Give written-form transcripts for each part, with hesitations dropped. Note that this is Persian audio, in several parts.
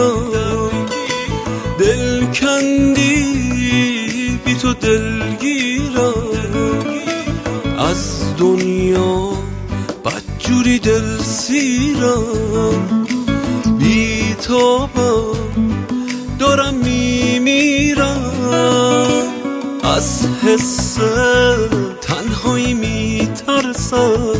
دل کندی بی تو دلگیرم، از دنیا بدجوری دل سیرم، بی تابم دارم میمیرم، از حس تنهایی میترسم،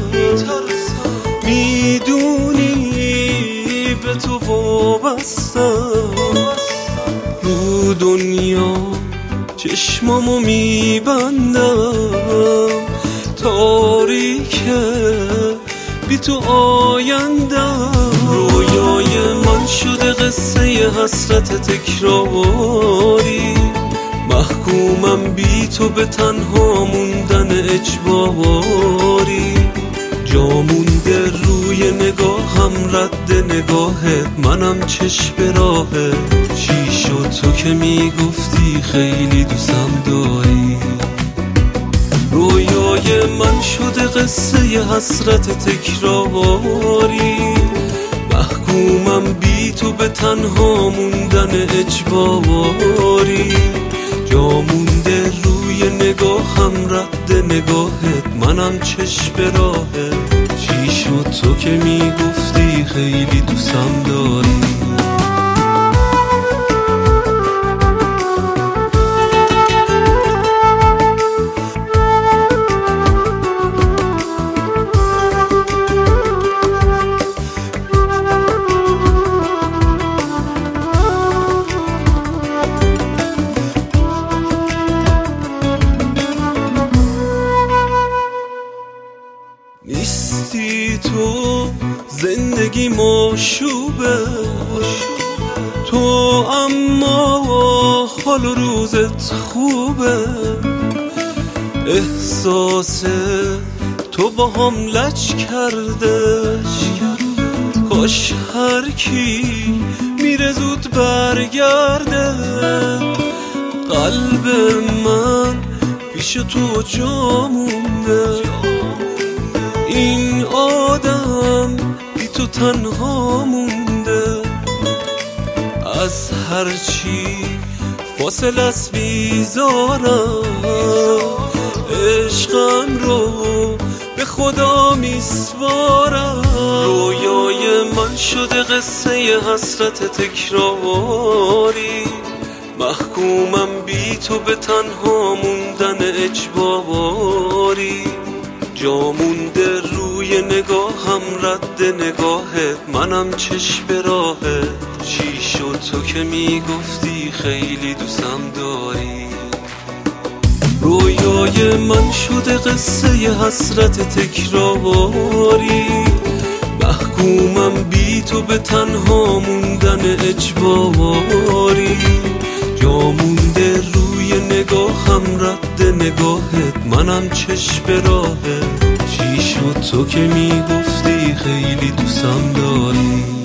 میدونی به تو وابستم، رو دنیا چشمامو میبندم، تاریکه بی تو آیندم، رویای من شده قصه حسرت تکراری، محکومم بی تو به تنها موندن اجباری، جا مونده روی نگاهم رد نگاهت، منم چشم به راهت، چی شد تو که میگفتی خیلی دوستم داری، رویای من شده قصه حسرت تکراری، محکومم بی تو به تنها موندن اجباری، جا مونده روی نگاهم رد نگاهت، منم چشم به راهت، چی شد تو که میگفتی خیلی دوستم داری. نیستی تو زندگی مشوبه، تو اما حال و روزت خوبه، احساس تو با هم لج کرده، کاش هر کی میره زود برگرده، قلب من پیش تو جا مونده، این آدم بی تو تنها مونده، از هرچی فاصله است بیزارم، عشقم رو به خدا میسپارم، رویای من شده قصه حسرت تکراری، محکومم بی تو به تنها موندن اجباری، جا مونده روی نگاهم رد نگاهت، منم چشم به راهت، چی شد تو که میگفتی خیلی دوستم داری، رویای من شده قصه حسرت تکراری، محکومم بی تو به تنها موندن اجباری، جا مونده روی نگاهم رد نگاهت، منم چشم به راهت، چی شد تو که میگفتی خیلی دوستم داری.